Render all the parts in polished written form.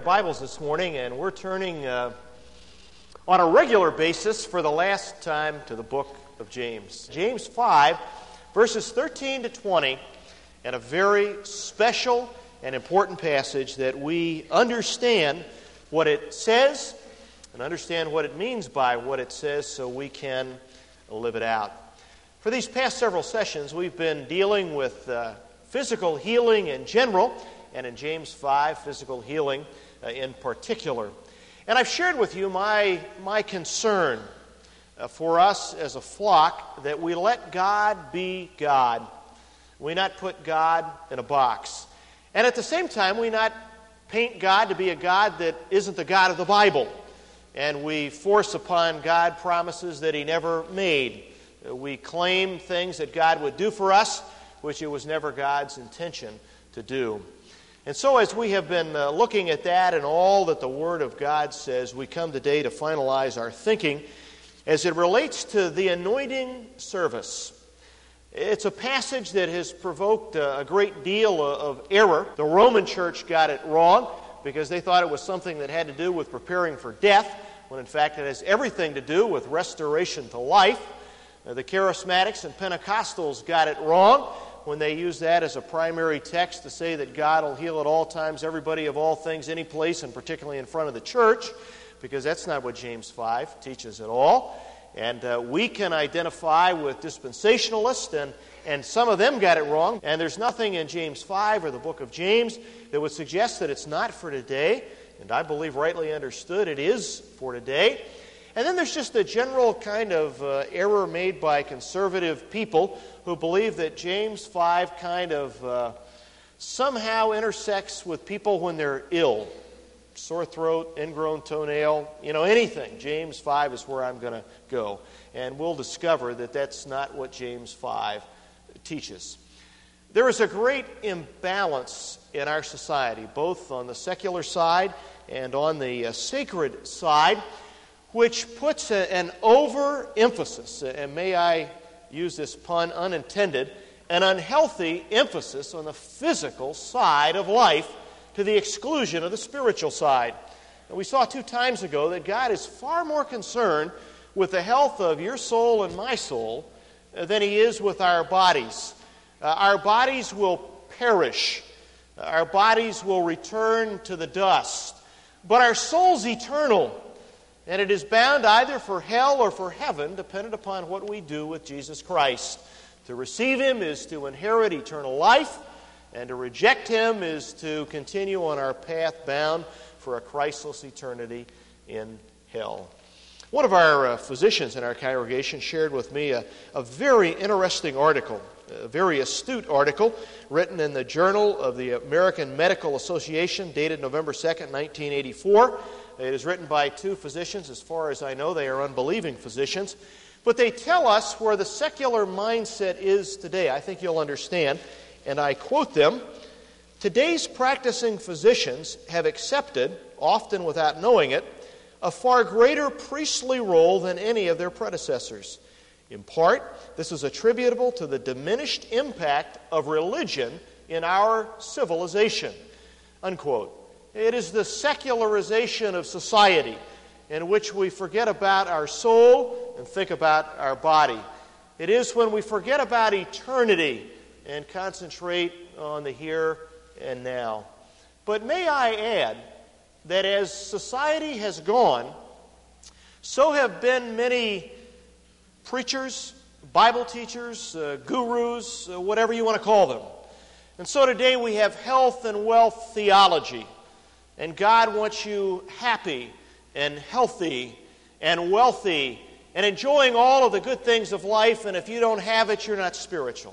Bibles this morning, and we're turning on a regular basis for the last time to the book of James. James 5, verses 13 to 20, and a very special and important passage that we understand what it says and understand what it means by what it says so we can live it out. For these past several sessions, we've been dealing with physical healing in general, and in James 5, physical healing in particular. And I've shared with you my concern for us as a flock that we let God be God. We not put God in a box. And at the same time, we not paint God to be a God that isn't the God of the Bible. And we force upon God promises that He never made. We claim things that God would do for us, which it was never God's intention to do. And so as we have been looking at that and all that the Word of God says, we come today to finalize our thinking as it relates to the anointing service. It's a passage that has provoked a great deal of error. The Roman Church got it wrong because they thought it was something that had to do with preparing for death, when in fact it has everything to do with restoration to life. The Charismatics and Pentecostals got it wrong when they use that as a primary text to say that God will heal at all times, everybody of all things, any place, and particularly in front of the church, because that's not what James 5 teaches at all. And we can identify with dispensationalists, and some of them got it wrong. And there's nothing in James 5 or the book of James that would suggest that it's not for today. And I believe rightly understood it is for today. And then there's just a general kind of error made by conservative people who believe that James 5 kind of somehow intersects with people when they're ill. Sore throat, ingrown toenail, anything. James 5 is where I'm going to go. And we'll discover that that's not what James 5 teaches. There is a great imbalance in our society, both on the secular side and on the sacred side, which puts an overemphasis, and may I use this pun unintended, an unhealthy emphasis on the physical side of life to the exclusion of the spiritual side. And we saw 2 times ago that God is far more concerned with the health of your soul and my soul than He is with our bodies. Our bodies will perish. Our bodies will return to the dust. But our soul's eternal. And it is bound either for hell or for heaven, dependent upon what we do with Jesus Christ. To receive Him is to inherit eternal life, and to reject Him is to continue on our path bound for a Christless eternity in hell. One of our physicians in our congregation shared with me a very interesting article, a very astute article, written in the Journal of the American Medical Association, dated November 2nd, 1984. It is written by 2 physicians. As far as I know, they are unbelieving physicians. But they tell us where the secular mindset is today. I think you'll understand. And I quote them, "Today's practicing physicians have accepted, often without knowing it, a far greater priestly role than any of their predecessors. In part, this is attributable to the diminished impact of religion in our civilization." Unquote. It is the secularization of society in which we forget about our soul and think about our body. It is when we forget about eternity and concentrate on the here and now. But may I add that as society has gone, so have been many preachers, Bible teachers, gurus, whatever you want to call them. And so today we have health and wealth theology. And God wants you happy and healthy and wealthy and enjoying all of the good things of life, and if you don't have it, you're not spiritual.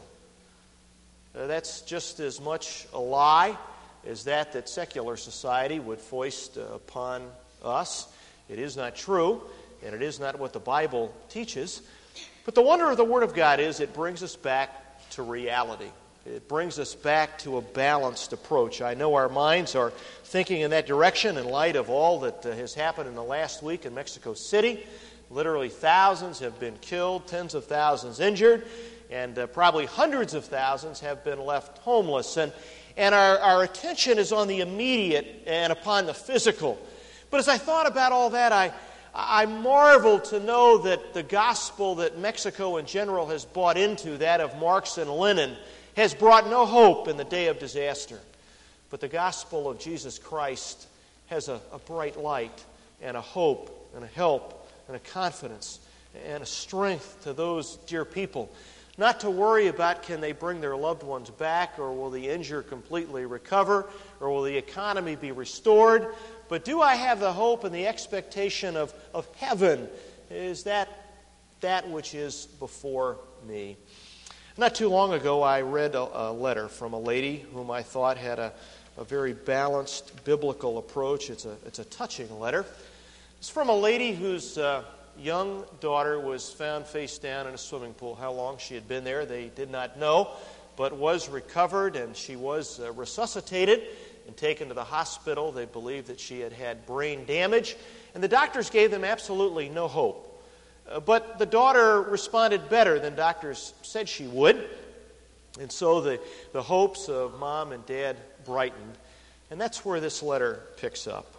That's just as much a lie as that secular society would foist upon us. It is not true, and it is not what the Bible teaches. But the wonder of the Word of God is it brings us back to reality. It brings us back to a balanced approach. I know our minds are thinking in that direction in light of all that has happened in the last week in Mexico City. Literally thousands have been killed, tens of thousands injured, and probably hundreds of thousands have been left homeless. and our attention is on the immediate and upon the physical. But as I thought about all that, I marveled to know that the gospel that Mexico in general has bought into, that of Marx and Lenin, has brought no hope in the day of disaster. But the gospel of Jesus Christ has a bright light and a hope and a help and a confidence and a strength to those dear people. Not to worry about can they bring their loved ones back, or will the injured completely recover, or will the economy be restored. But do I have the hope and the expectation of heaven? Is that which is before me? Not too long ago, I read a letter from a lady whom I thought had a very balanced biblical approach. It's a touching letter. It's from a lady whose young daughter was found face down in a swimming pool. How long she had been there, they did not know, but was recovered, and she was resuscitated and taken to the hospital. They believed that she had had brain damage, and the doctors gave them absolutely no hope. But the daughter responded better than doctors said she would, and so the hopes of mom and dad brightened, and that's where this letter picks up.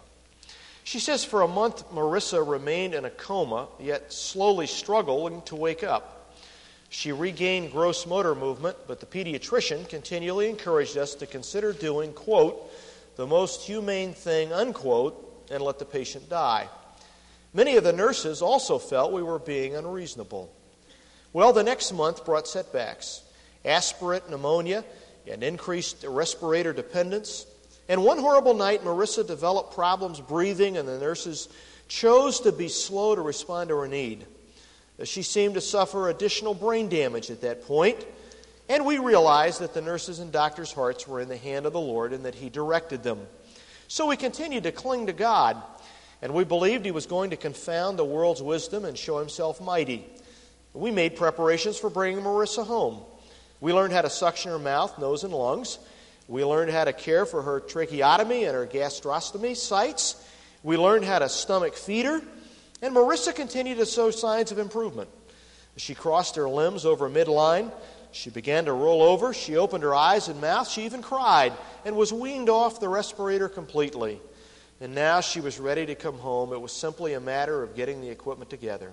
She says, for a month, Marissa remained in a coma, yet slowly struggling to wake up. She regained gross motor movement, but the pediatrician continually encouraged us to consider doing, quote, the most humane thing, unquote, and let the patient die. Many of the nurses also felt we were being unreasonable. Well, the next month brought setbacks, aspirate pneumonia, and increased respirator dependence. And one horrible night, Marissa developed problems breathing, and the nurses chose to be slow to respond to her need. She seemed to suffer additional brain damage at that point, and we realized that the nurses' and doctors' hearts were in the hand of the Lord and that He directed them. So we continued to cling to God, and we believed He was going to confound the world's wisdom and show Himself mighty. We made preparations for bringing Marissa home. We learned how to suction her mouth, nose, and lungs. We learned how to care for her tracheotomy and her gastrostomy sites. We learned how to stomach feed her. And Marissa continued to show signs of improvement. She crossed her limbs over midline. She began to roll over. She opened her eyes and mouth. She even cried and was weaned off the respirator completely. And now she was ready to come home. It was simply a matter of getting the equipment together.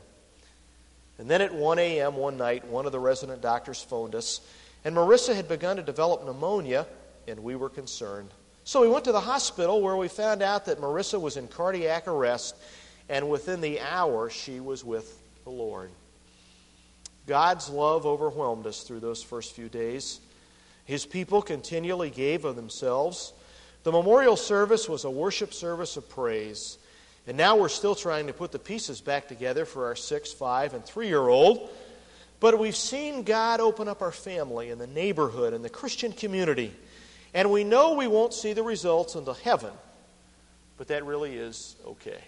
And then at 1 a.m. one night, one of the resident doctors phoned us, and Marissa had begun to develop pneumonia, and we were concerned. So we went to the hospital, where we found out that Marissa was in cardiac arrest, and within the hour she was with the Lord. God's love overwhelmed us through those first few days. His people continually gave of themselves. The memorial service was a worship service of praise. And now we're still trying to put the pieces back together for our 6, 5, and 3-year-old. But we've seen God open up our family and the neighborhood and the Christian community. And we know we won't see the results until heaven, but that really is okay.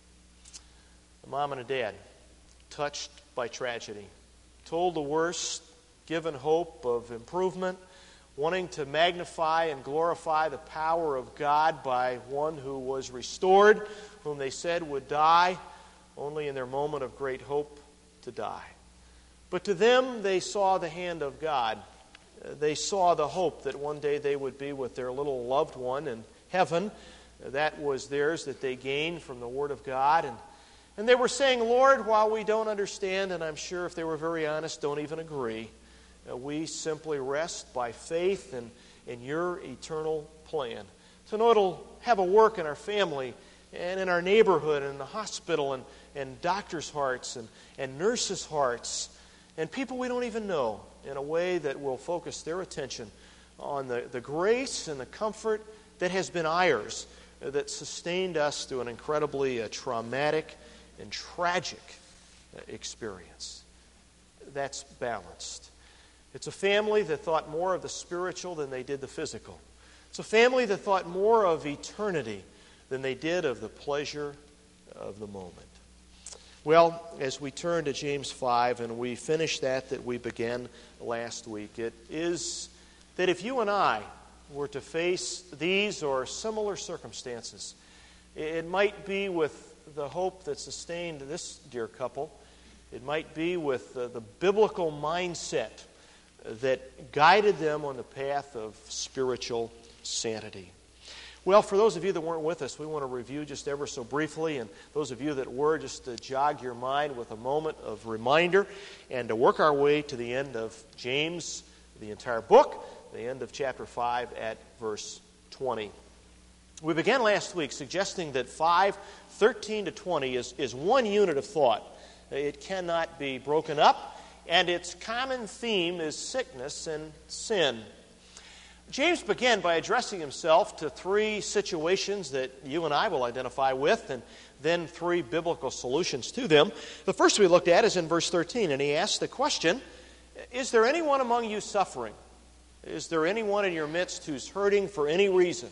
A mom and a dad, touched by tragedy, told the worst, given hope of improvement, wanting to magnify and glorify the power of God by one who was restored, whom they said would die, only in their moment of great hope to die. But to them, they saw the hand of God. They saw the hope that one day they would be with their little loved one in heaven. That was theirs, that they gained from the Word of God. And they were saying, Lord, while we don't understand, and I'm sure if they were very honest, don't even agree, we simply rest by faith in your eternal plan. To know it'll have a work in our family and in our neighborhood and in the hospital and doctors' hearts and nurses' hearts and people we don't even know, in a way that will focus their attention on the grace and the comfort that has been ours, that sustained us through an incredibly traumatic and tragic experience. That's balanced. It's a family that thought more of the spiritual than they did the physical. It's a family that thought more of eternity than they did of the pleasure of the moment. Well, as we turn to James 5 and we finish that we began last week, it is that if you and I were to face these or similar circumstances, it might be with the hope that sustained this dear couple. It might be with the biblical mindset that guided them on the path of spiritual sanity. Well, for those of you that weren't with us, we want to review just ever so briefly, and those of you that were, just to jog your mind with a moment of reminder and to work our way to the end of James, the entire book, the end of chapter 5 at verse 20. We began last week suggesting that 5:13 to 20 is one unit of thought. It cannot be broken up, and its common theme is sickness and sin. James began by addressing himself to three situations that you and I will identify with, and then three biblical solutions to them. The first we looked at is in verse 13, and he asked the question, is there anyone among you suffering? Is there anyone in your midst who's hurting for any reason?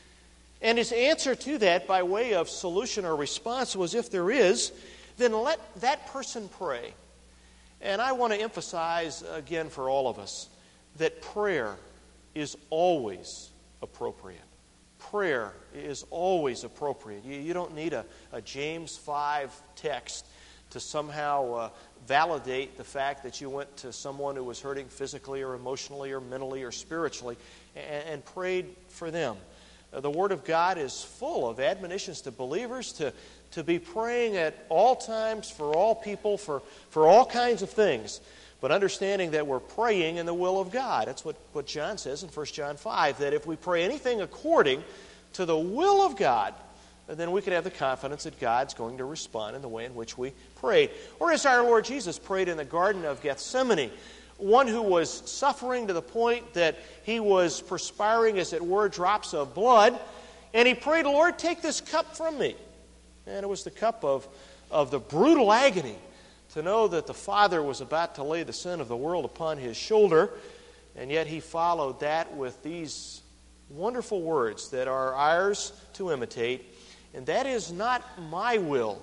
And his answer to that, by way of solution or response, was if there is, then let that person pray. And I want to emphasize again for all of us that prayer is always appropriate. Prayer is always appropriate. You don't need a James 5 text to somehow validate the fact that you went to someone who was hurting physically or emotionally or mentally or spiritually and prayed for them. The Word of God is full of admonitions to believers to be praying at all times for all people, for all kinds of things, but understanding that we're praying in the will of God. That's what John says in 1 John 5, that if we pray anything according to the will of God, then we can have the confidence that God's going to respond in the way in which we prayed. Or as our Lord Jesus prayed in the Garden of Gethsemane, one who was suffering to the point that he was perspiring, as it were, drops of blood, and he prayed, Lord, take this cup from me. And it was the cup of the brutal agony to know that the Father was about to lay the sin of the world upon his shoulder, and yet he followed that with these wonderful words that are ours to imitate, and that is not my will,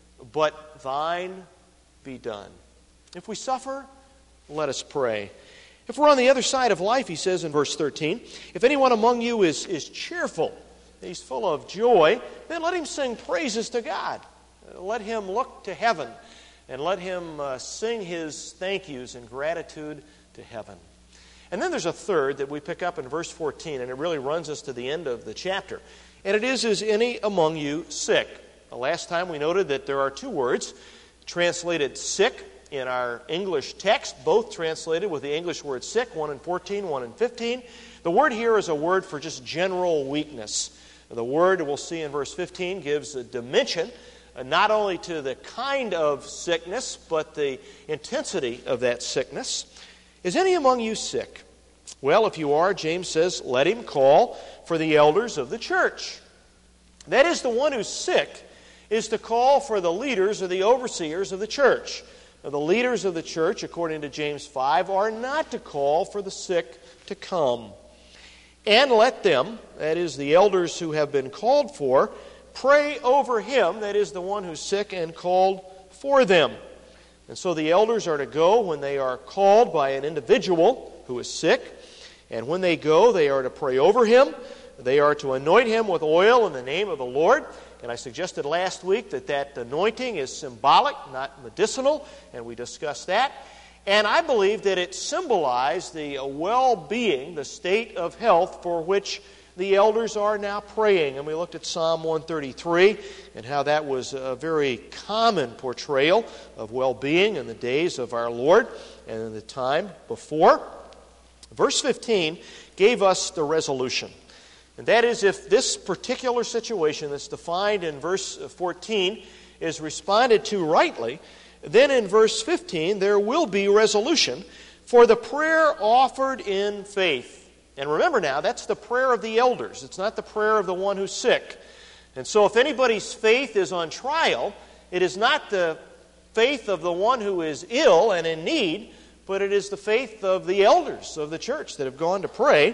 but thine be done. If we suffer, let us pray. If we're on the other side of life, he says in verse 13, if anyone among you is cheerful, he's full of joy, then let him sing praises to God. Let him look to heaven, and let him sing his thank yous and gratitude to heaven. And then there's a third that we pick up in verse 14, and it really runs us to the end of the chapter. And it is any among you sick? The last time we noted that there are two words translated sick in our English text, both translated with the English word sick, one in 14, one in 15. The word here is a word for just general weakness. The word, we'll see in verse 15, gives a dimension not only to the kind of sickness, but the intensity of that sickness. Is any among you sick? Well, if you are, James says, let him call for the elders of the church. That is, the one who's sick is to call for the leaders or the overseers of the church. Now, the leaders of the church, according to James 5, are not to call for the sick to come. And let them, that is, the elders who have been called for, pray over him, that is, the one who's sick, and called for them. And so the elders are to go when they are called by an individual who is sick. And when they go, they are to pray over him. They are to anoint him with oil in the name of the Lord. And I suggested last week that anointing is symbolic, not medicinal, and we discussed that. And I believe that it symbolized the well-being, the state of health for which the elders are now praying. And we looked at Psalm 133 and how that was a very common portrayal of well-being in the days of our Lord and in the time before. Verse 15 gave us the resolution. And that is, if this particular situation that's defined in verse 14 is responded to rightly, then in verse 15 there will be resolution for the prayer offered in faith. And remember now, that's the prayer of the elders. It's not the prayer of the one who's sick. And so if anybody's faith is on trial, it is not the faith of the one who is ill and in need, but it is the faith of the elders of the church that have gone to pray.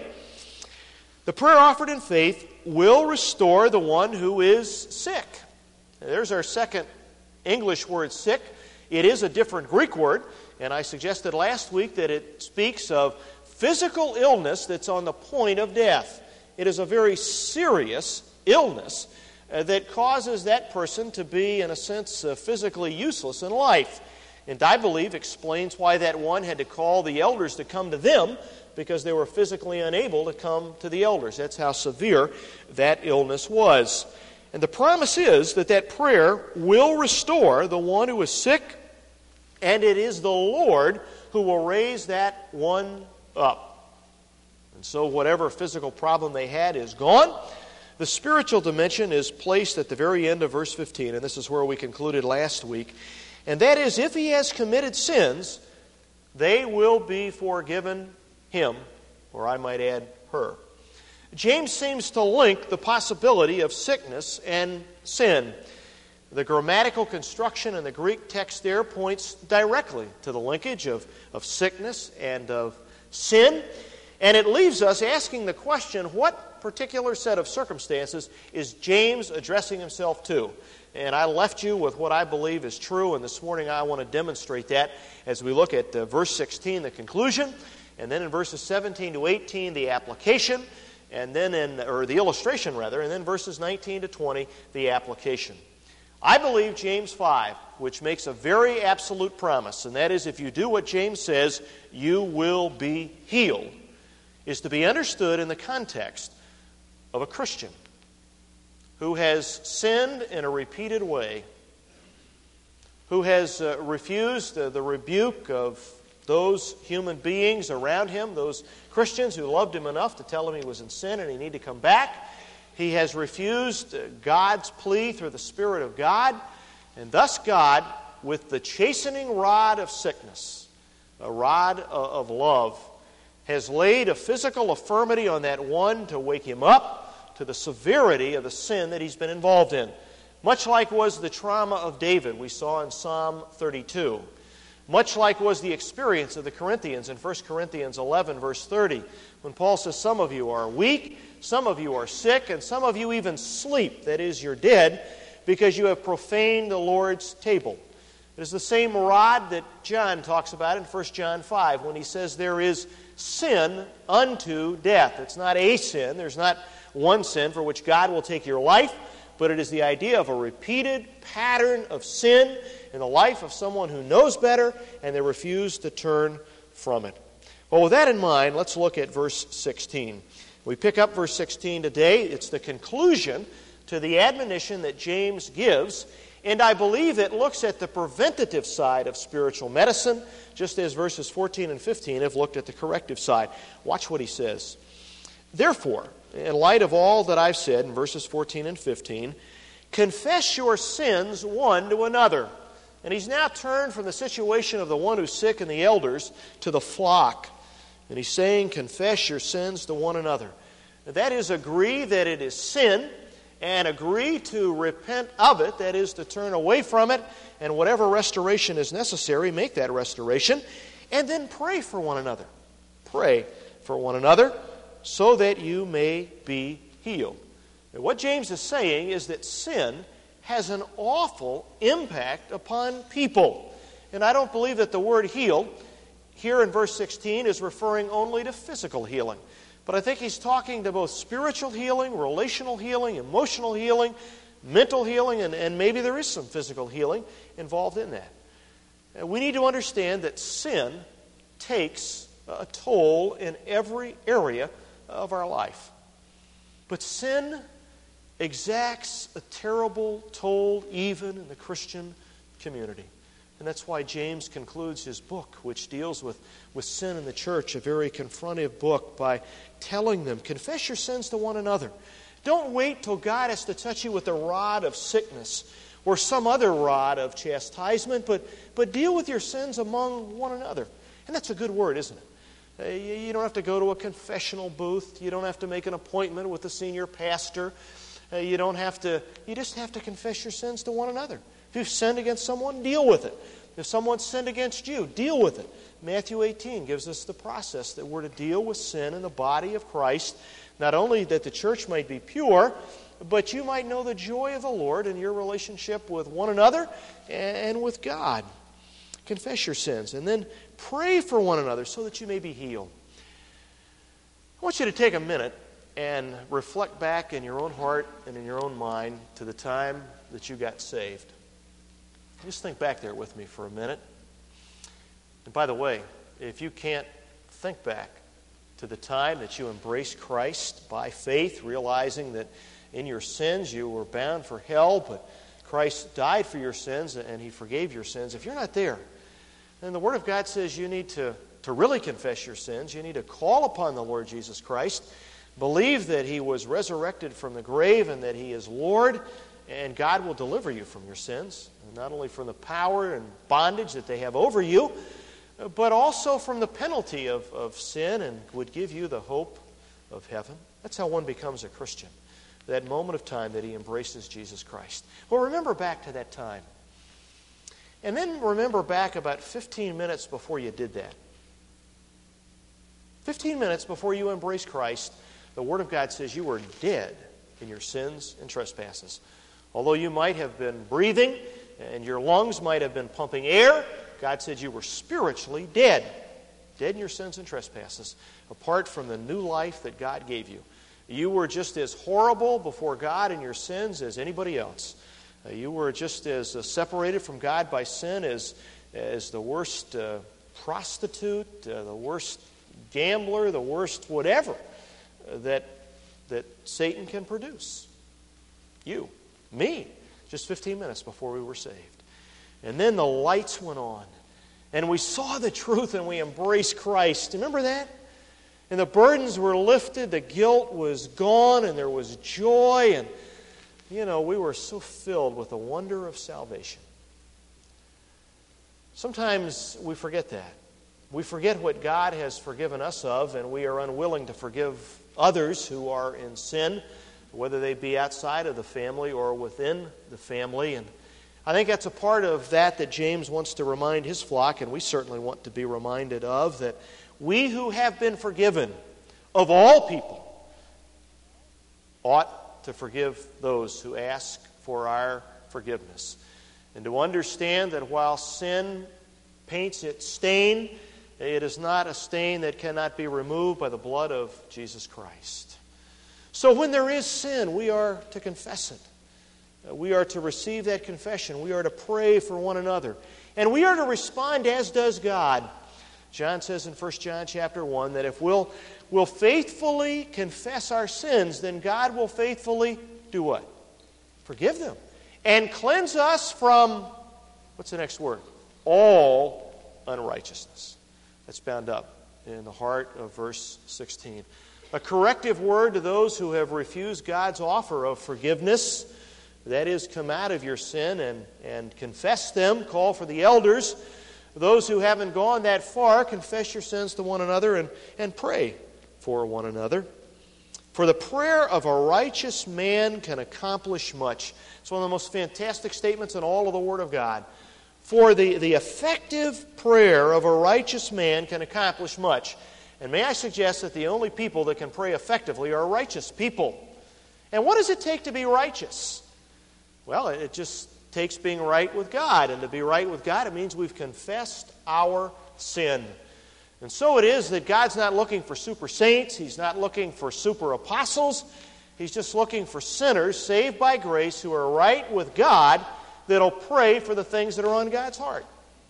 The prayer offered in faith will restore the one who is sick. There's our second English word, sick. It is a different Greek word, and I suggested last week that it speaks of physical illness that's on the point of death. It is a very serious illness that causes that person to be, in a sense, physically useless in life. And I believe explains why that one had to call the elders to come to them because they were physically unable to come to the elders. That's how severe that illness was. And the promise is that that prayer will restore the one who is sick, and it is the Lord who will raise that one up. And so whatever physical problem they had is gone. The spiritual dimension is placed at the very end of verse 15, and this is where we concluded last week. And that is, if he has committed sins, they will be forgiven him, or I might add, her. James seems to link the possibility of sickness and sin. The grammatical construction in the Greek text there points directly to the linkage of sickness and of sin. And it leaves us asking the question, what particular set of circumstances is James addressing himself to? And I left you with what I believe is true, and this morning I want to demonstrate that as we look at verse 16, the conclusion, and then in verses 17 to 18, the application, and then the illustration rather, and then verses 19 to 20, the application. I believe James 5, which makes a very absolute promise, and that is if you do what James says, you will be healed, is to be understood in the context of a Christian who has sinned in a repeated way, who has refused the rebuke of those human beings around him, those Christians who loved him enough to tell him he was in sin and he needed to come back. He has refused God's plea through the Spirit of God, and thus God, with the chastening rod of sickness, a rod of love, has laid a physical affirmity on that one to wake him up to the severity of the sin that he's been involved in. Much like was the trauma of David we saw in Psalm 32. Much like was the experience of the Corinthians in 1 Corinthians 11, verse 30, when Paul says, some of you are weak, some of you are sick, and some of you even sleep, that is, you're dead, because you have profaned the Lord's table. It is the same rod that John talks about in 1 John 5, when he says there is sin unto death. It's not a sin, there's not one sin for which God will take your life, but it is the idea of a repeated pattern of sin in the life of someone who knows better and they refuse to turn from it. Well, with that in mind, let's look at verse 16. We pick up verse 16 today. It's the conclusion to the admonition that James gives, and I believe it looks at the preventative side of spiritual medicine, just as verses 14 and 15 have looked at the corrective side. Watch what he says. Therefore, in light of all that I've said in verses 14 and 15, confess your sins one to another. And he's now turned from the situation of the one who's sick and the elders to the flock. And he's saying, confess your sins to one another. That is, agree that it is sin, and agree to repent of it, that is, to turn away from it, and whatever restoration is necessary, make that restoration, and then pray for one another. Pray for one another, so that you may be healed. And what James is saying is that sin has an awful impact upon people. And I don't believe that the word healed here in verse 16 is referring only to physical healing. But I think he's talking to both spiritual healing, relational healing, emotional healing, mental healing, and maybe there is some physical healing involved in that. And we need to understand that sin takes a toll in every area of our life. But sin exacts a terrible toll even in the Christian community. And that's why James concludes his book, which deals with sin in the church, a very confrontive book, by telling them, confess your sins to one another. Don't wait till God has to touch you with a rod of sickness or some other rod of chastisement, but deal with your sins among one another. And that's a good word, isn't it? You don't have to go to a confessional booth. You don't have to make an appointment with the senior pastor. You just have to confess your sins to one another. If you've sinned against someone, deal with it. If someone's sinned against you, deal with it. Matthew 18 gives us the process that we're to deal with sin in the body of Christ, not only that the church might be pure, but you might know the joy of the Lord in your relationship with one another and with God. Confess your sins, and then pray for one another so that you may be healed. I want you to take a minute and reflect back in your own heart and in your own mind to the time that you got saved. Just think back there with me for a minute. And by the way, if you can't think back, to the time that you embraced Christ by faith, realizing that in your sins you were bound for hell, but Christ died for your sins and He forgave your sins. If you're not there, then the Word of God says you need to really confess your sins. You need to call upon the Lord Jesus Christ, believe that He was resurrected from the grave and that He is Lord, and God will deliver you from your sins, not only from the power and bondage that they have over you, but also from the penalty of sin, and would give you the hope of heaven. That's how one becomes a Christian, that moment of time that he embraces Jesus Christ. Well, remember back to that time. And then remember back about 15 minutes before you did that. 15 minutes before you embraced Christ, the Word of God says you were dead in your sins and trespasses. Although you might have been breathing and your lungs might have been pumping air, God said you were spiritually dead. Dead in your sins and trespasses, apart from the new life that God gave you. You were just as horrible before God in your sins as anybody else. You were just as separated from God by sin as the worst prostitute, the worst gambler, the worst whatever that Satan can produce. You, me, just 15 minutes before we were saved. And then the lights went on, and we saw the truth and we embraced Christ. Remember that? And the burdens were lifted, the guilt was gone, and there was joy, and we were so filled with the wonder of salvation. Sometimes we forget that. We forget what God has forgiven us of, and we are unwilling to forgive others who are in sin, whether they be outside of the family or within the family. And I think that's a part of that James wants to remind his flock, and we certainly want to be reminded of, that we who have been forgiven of all people ought to forgive those who ask for our forgiveness. And to understand that while sin paints its stain, it is not a stain that cannot be removed by the blood of Jesus Christ. So when there is sin, we are to confess it. We are to receive that confession. We are to pray for one another. And we are to respond as does God. John says in 1 John chapter 1 that if we'll faithfully confess our sins, then God will faithfully do what? Forgive them. And cleanse us from, what's the next word? All unrighteousness. That's bound up in the heart of verse 16. A corrective word to those who have refused God's offer of forgiveness. That is, come out of your sin and confess them. Call for the elders. Those who haven't gone that far, confess your sins to one another and pray for one another. For the prayer of a righteous man can accomplish much. It's one of the most fantastic statements in all of the Word of God. For the effective prayer of a righteous man can accomplish much. And may I suggest that the only people that can pray effectively are righteous people. And what does it take to be righteous? Well, it just takes being right with God. And to be right with God, it means we've confessed our sin. And so it is that God's not looking for super saints. He's not looking for super apostles. He's just looking for sinners saved by grace who are right with God that'll pray for the things that are on God's heart.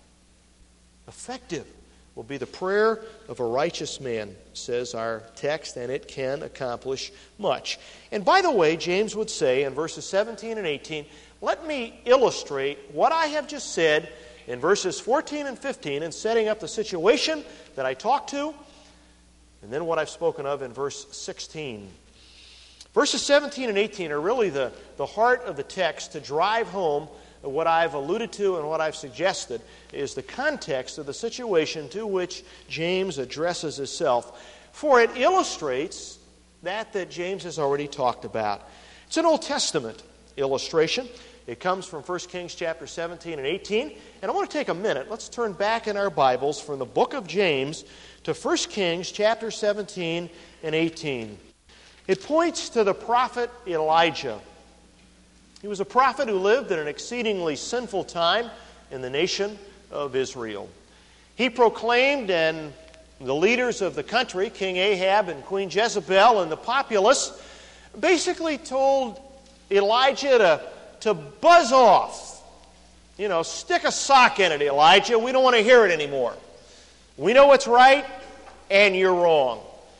Effective will be the prayer of a righteous man, says our text, and it can accomplish much. And by the way, James would say in verses 17 and 18, let me illustrate what I have just said in verses 14 and 15 in setting up the situation that I talked to, and then what I've spoken of in verse 16. Verses 17 and 18 are really the heart of the text to drive home what I've alluded to and what I've suggested is the context of the situation to which James addresses himself. For it illustrates that James has already talked about. It's an Old Testament illustration. It comes from 1 Kings chapter 17 and 18. And I want to take a minute. Let's turn back in our Bibles from the book of James to 1 Kings chapter 17 and 18. It points to the prophet Elijah. He was a prophet who lived in an exceedingly sinful time in the nation of Israel. He proclaimed, and the leaders of the country, King Ahab and Queen Jezebel and the populace, basically told Elijah to buzz off. Stick a sock in it, Elijah. We don't want to hear it anymore. We know what's right, and you're wrong.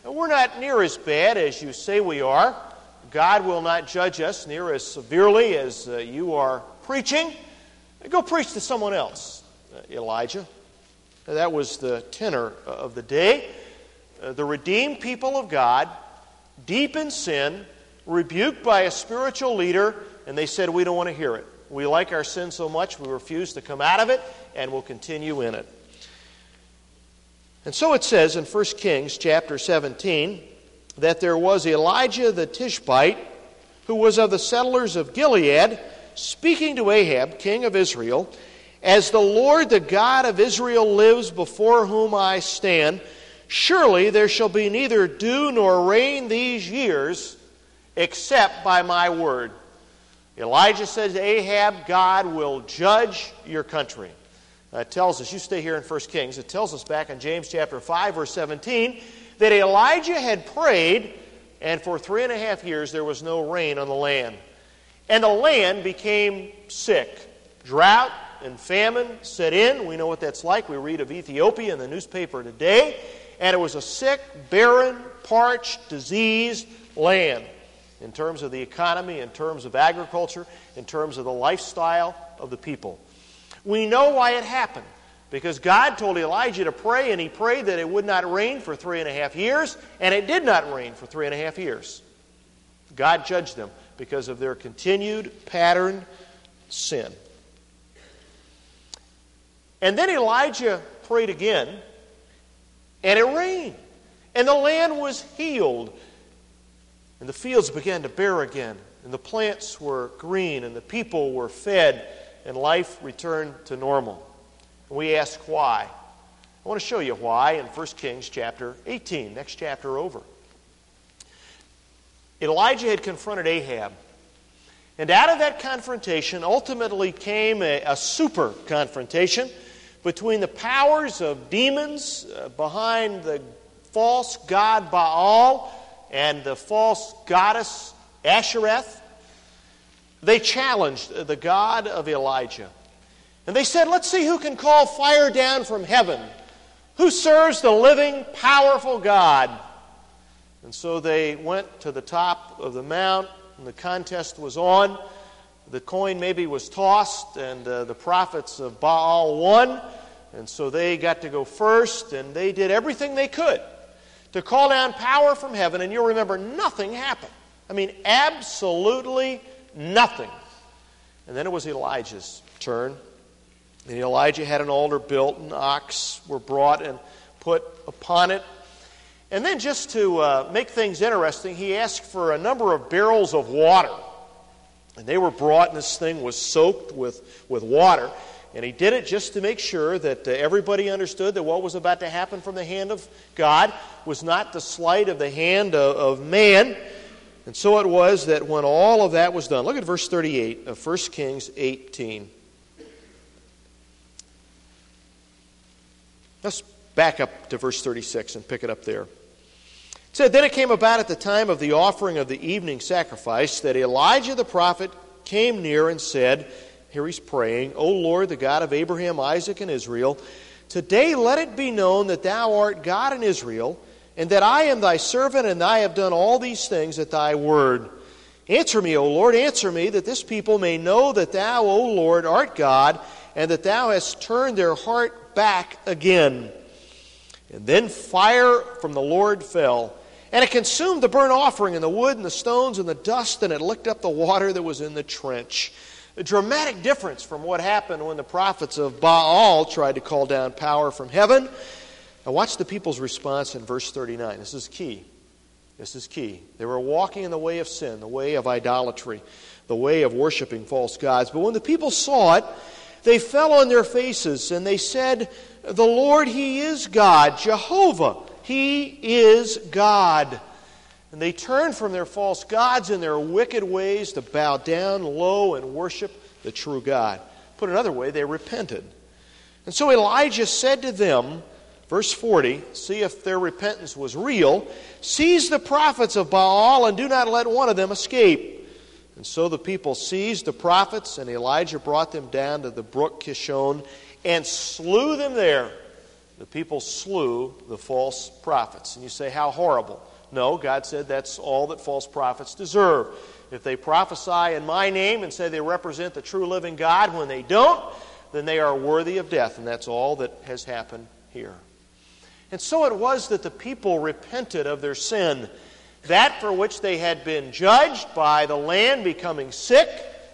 We're not near as bad as you say we are. God will not judge us near as severely as you are preaching. Go preach to someone else, Elijah. That was the tenor of the day. The redeemed people of God, deep in sin, rebuked by a spiritual leader, and they said, we don't want to hear it. We like our sin so much, we refuse to come out of it, and we'll continue in it. And so it says in 1 Kings chapter 17 that there was Elijah the Tishbite, who was of the settlers of Gilead, speaking to Ahab, king of Israel, as the Lord, the God of Israel, lives before whom I stand, surely there shall be neither dew nor rain these years, except by my word. Elijah says to Ahab, God will judge your country. It tells us, you stay here in 1 Kings, it tells us back in James chapter 5, verse 17, that Elijah had prayed, and for 3.5 years there was no rain on the land. And the land became sick. Drought and famine set in. We know what that's like. We read of Ethiopia in the newspaper today. And it was a sick, barren, parched, diseased land in terms of the economy, in terms of agriculture, in terms of the lifestyle of the people. We know why it happened. Because God told Elijah to pray, and he prayed that it would not rain for 3.5 years, and it did not rain for 3.5 years. God judged them because of their continued patterned sin. And then Elijah prayed again, and it rained. And the land was healed. And the fields began to bear again. And the plants were green, and the people were fed, and life returned to normal. And we ask why. I want to show you why in 1 Kings chapter 18, next chapter over. Elijah had confronted Ahab. And out of that confrontation ultimately came a super confrontation between the powers of demons behind the false god Baal and the false goddess Ashereth. They challenged the God of Elijah. And they said, let's see who can call fire down from heaven. Who serves the living, powerful God? And so they went to the top of the mount, and the contest was on. The coin maybe was tossed, and the prophets of Baal won. And so they got to go first, and they did everything they could to call down power from heaven. And you'll remember, nothing happened. I mean, absolutely nothing. And then it was Elijah's turn. And Elijah had an altar built, and ox were brought and put upon it. And then just to make things interesting, he asked for a number of barrels of water. And they were brought, and this thing was soaked with water. And he did it just to make sure that everybody understood that what was about to happen from the hand of God was not the sleight of the hand of man. And so it was that when all of that was done, look at verse 38 of 1 Kings 18. Let's back up to verse 36 and pick it up there. It said, then it came about at the time of the offering of the evening sacrifice that Elijah the prophet came near and said, here he's praying, O Lord, the God of Abraham, Isaac, and Israel, today let it be known that thou art God in Israel, and that I am thy servant, and I have done all these things at thy word. Answer me, O Lord, answer me, that this people may know that thou, O Lord, art God, and that thou hast turned their heart back again. And then fire from the Lord fell, and it consumed the burnt offering, and the wood, and the stones, and the dust, and it licked up the water that was in the trench. A dramatic difference from what happened when the prophets of Baal tried to call down power from heaven. Now watch the people's response in verse 39. This is key. This is key. They were walking in the way of sin, the way of idolatry, the way of worshiping false gods. But when the people saw it, they fell on their faces, and they said, the Lord, He is God. Jehovah, He is God. And they turned from their false gods and their wicked ways to bow down low and worship the true God. Put another way, they repented. And so Elijah said to them, verse 40, see if their repentance was real, seize the prophets of Baal and do not let one of them escape. And so the people seized the prophets, and Elijah brought them down to the brook Kishon and slew them there. the people slew the false prophets. And you say, how horrible. No, God said that's all that false prophets deserve. If they prophesy in my name and say they represent the true living God when they don't, then they are worthy of death. And that's all that has happened here. And so it was that the people repented of their sin. That for which they had been judged by the land becoming sick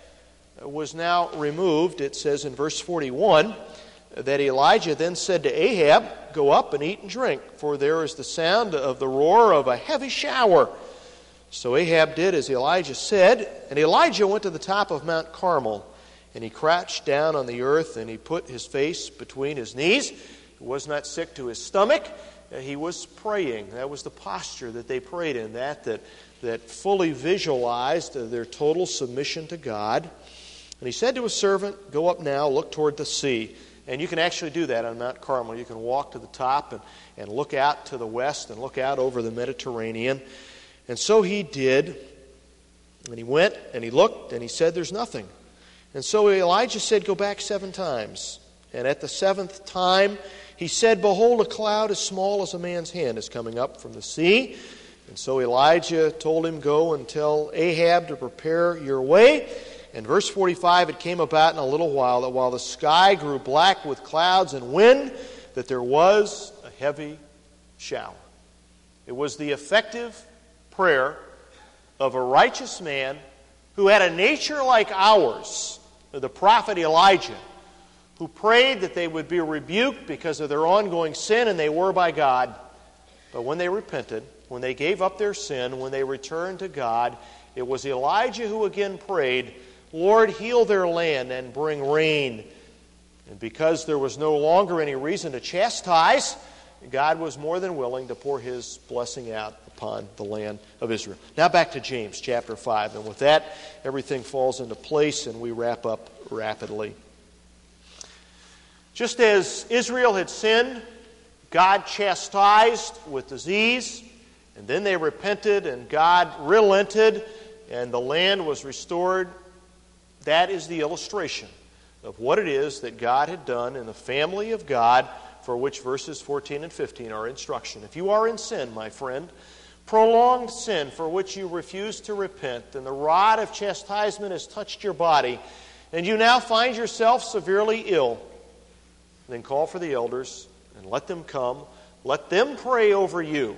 was now removed. It says in verse 41 that Elijah then said to Ahab, "Go up and eat and drink, for there is the sound of the roar of a heavy shower." So Ahab did as Elijah said, and Elijah went to the top of Mount Carmel, and he crouched down on the earth, and he put his face between his knees. He was not sick to his stomach. He was praying. That was the posture that they prayed in, that fully visualized their total submission to God. And he said to his servant, "Go up now, look toward the sea." And you can actually do that on Mount Carmel. You can walk to the top and look out to the west and look out over the Mediterranean. And so he did. And he went and he looked and he said, "There's nothing." And so Elijah said, "Go back 7 times. And at the 7th time, he said, "Behold, a cloud as small as a man's hand is coming up from the sea." And so Elijah told him, "Go and tell Ahab to prepare your way." And verse 45, it came about in a little while that while the sky grew black with clouds and wind, that there was a heavy shower. It was the effective prayer of a righteous man who had a nature like ours, the prophet Elijah, who prayed that they would be rebuked because of their ongoing sin, and they were by God. But when they repented, when they gave up their sin, when they returned to God, it was Elijah who again prayed, "Lord, heal their land and bring rain." And because there was no longer any reason to chastise, God was more than willing to pour His blessing out upon the land of Israel. Now back to James chapter 5. And with that, everything falls into place and we wrap up rapidly. Just as Israel had sinned, God chastised with disease, and then they repented and God relented and the land was restored. That is the illustration of what it is that God had done in the family of God, for which verses 14 and 15 are instruction. If you are in sin, my friend, prolonged sin for which you refuse to repent, and the rod of chastisement has touched your body, and you now find yourself severely ill, then call for the elders and let them come. Let them pray over you,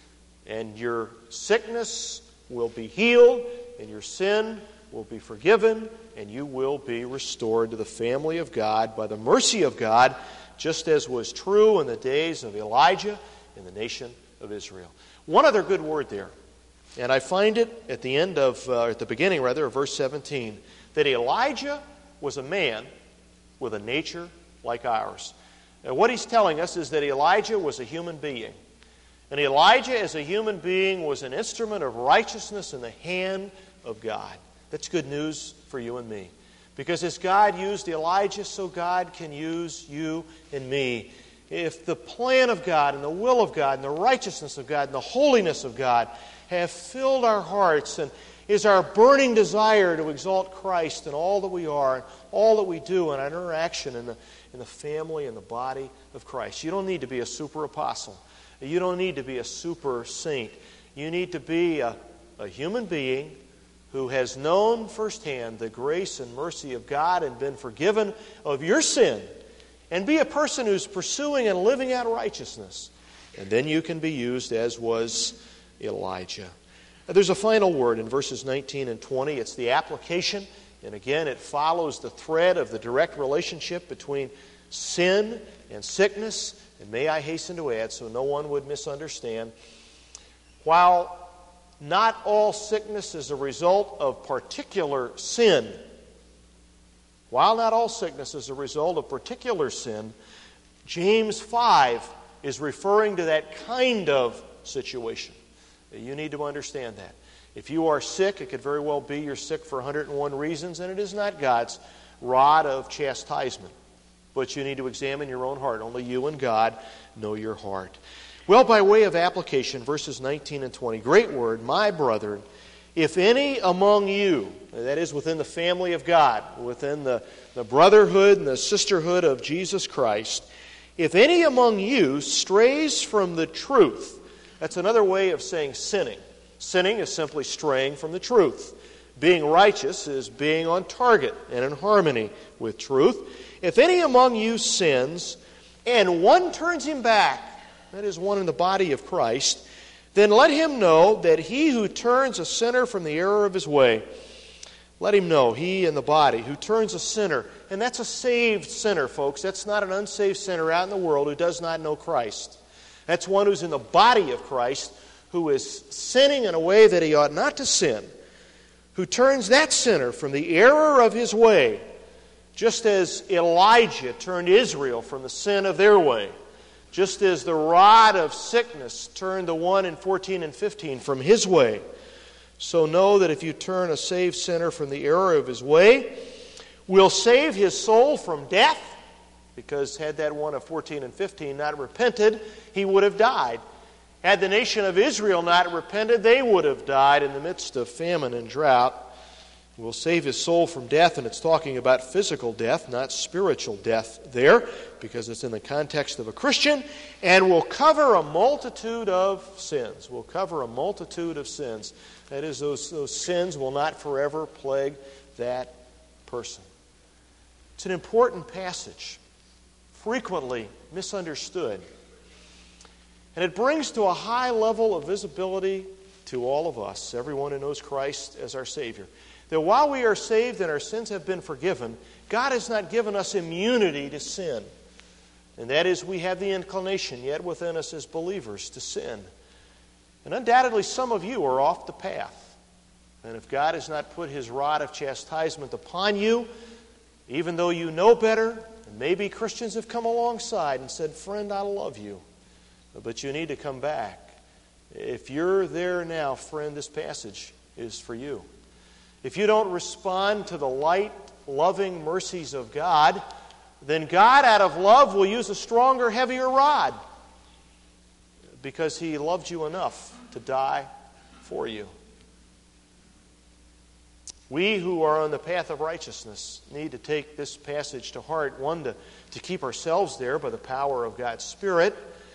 and your sickness will be healed, and your sin will be forgiven, and you will be restored to the family of God by the mercy of God, just as was true in the days of Elijah in the nation of Israel. One other good word there, and I find it at the beginning of verse 17, that Elijah was a man with a nature like ours. And what he's telling us is that Elijah was a human being. And Elijah, as a human being, was an instrument of righteousness in the hand of God. That's good news for you and me. Because as God used Elijah, so God can use you and me. If the plan of God and the will of God and the righteousness of God and the holiness of God have filled our hearts and is our burning desire to exalt Christ in all that we are and all that we do in our interaction in the family and the body of Christ. You don't need to be a super apostle. You don't need to be a super saint. You need to be a human being who has known firsthand the grace and mercy of God and been forgiven of your sin, and be a person who's pursuing and living out righteousness. And then you can be used as was Elijah. There's a final word in verses 19 and 20. It's the application. And again, it follows the thread of the direct relationship between sin and sickness. And may I hasten to add, so no one would misunderstand, while not all sickness is a result of particular sin, James 5 is referring to that kind of situation. You need to understand that. If you are sick, it could very well be you're sick for 101 reasons, and it is not God's rod of chastisement. But you need to examine your own heart. Only you and God know your heart. Well, by way of application, verses 19 and 20, great word, "My brethren, if any among you," that is within the family of God, within the brotherhood and the sisterhood of Jesus Christ, if any among you strays from the truth," that's another way of saying sinning. Sinning is simply straying from the truth. Being righteous is being on target and in harmony with truth. "If any among you sins, and one turns him back," that is, one in the body of Christ, "then let him know that he who turns a sinner from the error of his way," let him know, he in the body, who turns a sinner, and that's a saved sinner, folks. That's not an unsaved sinner out in the world who does not know Christ. That's one who's in the body of Christ, who is sinning in a way that he ought not to sin, who turns that sinner from the error of his way, just as Elijah turned Israel from the sin of their way, just as the rod of sickness turned the one in 14 and 15 from his way. So know that if you turn a saved sinner from the error of his way, will save his soul from death, because had that one of 14 and 15 not repented, he would have died. Had the nation of Israel not repented, they would have died in the midst of famine and drought. Will save his soul from death, and it's talking about physical death, not spiritual death there, because it's in the context of a Christian, and will cover a multitude of sins. Will cover a multitude of sins. That is, those sins will not forever plague that person. It's an important passage, frequently misunderstood. And it brings to a high level of visibility to all of us, everyone who knows Christ as our Savior, that while we are saved and our sins have been forgiven, God has not given us immunity to sin. And that is, we have the inclination yet within us as believers to sin. And undoubtedly some of you are off the path. And if God has not put His rod of chastisement upon you, even though you know better, and maybe Christians have come alongside and said, "Friend, I love you, but you need to come back." If you're there now, friend, this passage is for you. If you don't respond to the light, loving mercies of God, then God, out of love, will use a stronger, heavier rod, because He loved you enough to die for you. We who are on the path of righteousness need to take this passage to heart. One, to keep ourselves there by the power of God's Spirit.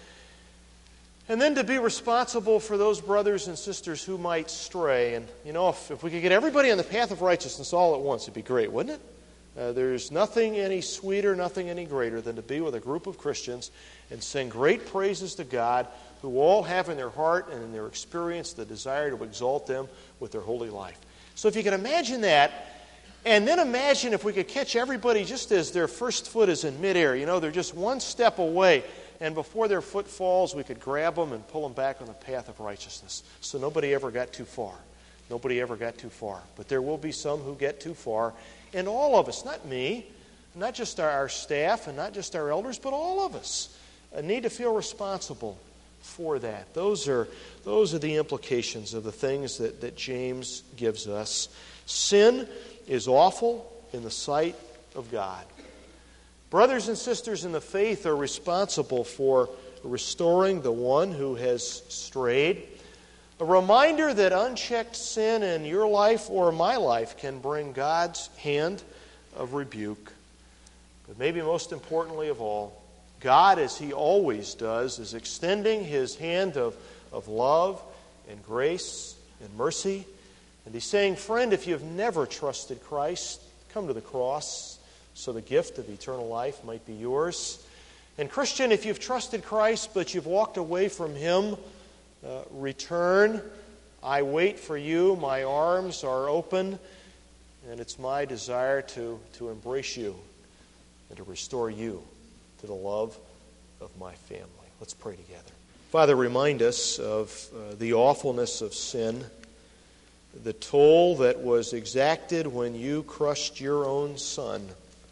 And then to be responsible for those brothers and sisters who might stray. And, if we could get everybody on the path of righteousness all at once, it'd be great, wouldn't it? There's nothing any sweeter, nothing any greater than to be with a group of Christians and sing great praises to God, who all have in their heart and in their experience the desire to exalt them with their holy life. So if you can imagine that, and then imagine if we could catch everybody just as their first foot is in midair. They're just one step away. And before their foot falls, we could grab them and pull them back on the path of righteousness. So nobody ever got too far. Nobody ever got too far. But there will be some who get too far. And all of us, not me, not just our staff and not just our elders, but all of us need to feel responsible for that. Those are the implications of the things that James gives us. Sin is awful in the sight of God. Brothers and sisters in the faith are responsible for restoring the one who has strayed. A reminder that unchecked sin in your life or my life can bring God's hand of rebuke. But maybe most importantly of all, God, as He always does, is extending His hand of love and grace and mercy. And He's saying, friend, if you've never trusted Christ, come to the cross, so the gift of eternal life might be yours. And Christian, if you've trusted Christ but you've walked away from Him, return. I wait for you. My arms are open. And it's my desire to embrace you and to restore you to the love of my family. Let's pray together. Father, remind us of the awfulness of sin, the toll that was exacted when you crushed your own Son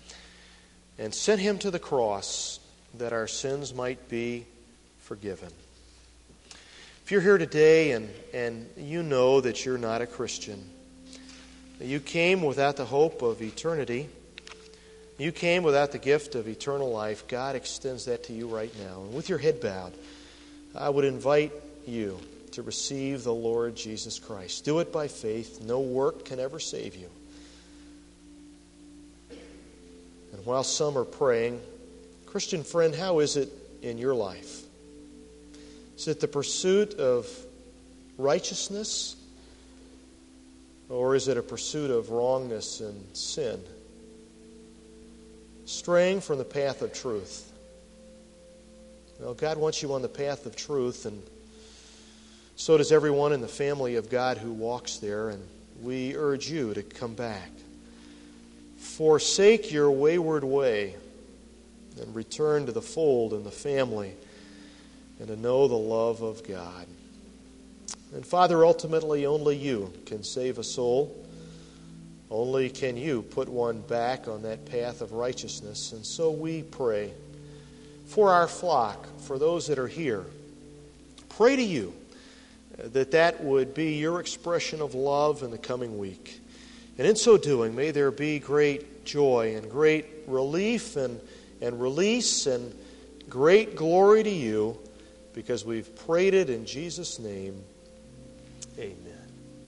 and sent Him to the cross that our sins might be forgiven. If you're here today and you know that you're not a Christian, that you came without the hope of eternity, you came without the gift of eternal life, God extends that to you right now. And with your head bowed, I would invite you to receive the Lord Jesus Christ. Do it by faith. No work can ever save you. And while some are praying, Christian friend, how is it in your life? Is it the pursuit of righteousness, or is it a pursuit of wrongness and sin? Straying from the path of truth. Well, God wants you on the path of truth, and so does everyone in the family of God who walks there, and we urge you to come back. Forsake your wayward way and return to the fold and the family and to know the love of God. And Father, ultimately only you can save a soul. Only can you put one back on that path of righteousness. And so we pray for our flock, for those that are here. Pray to you that would be your expression of love in the coming week. And in so doing, may there be great joy and great relief and release and great glory to you, because we've prayed it in Jesus' name. Amen.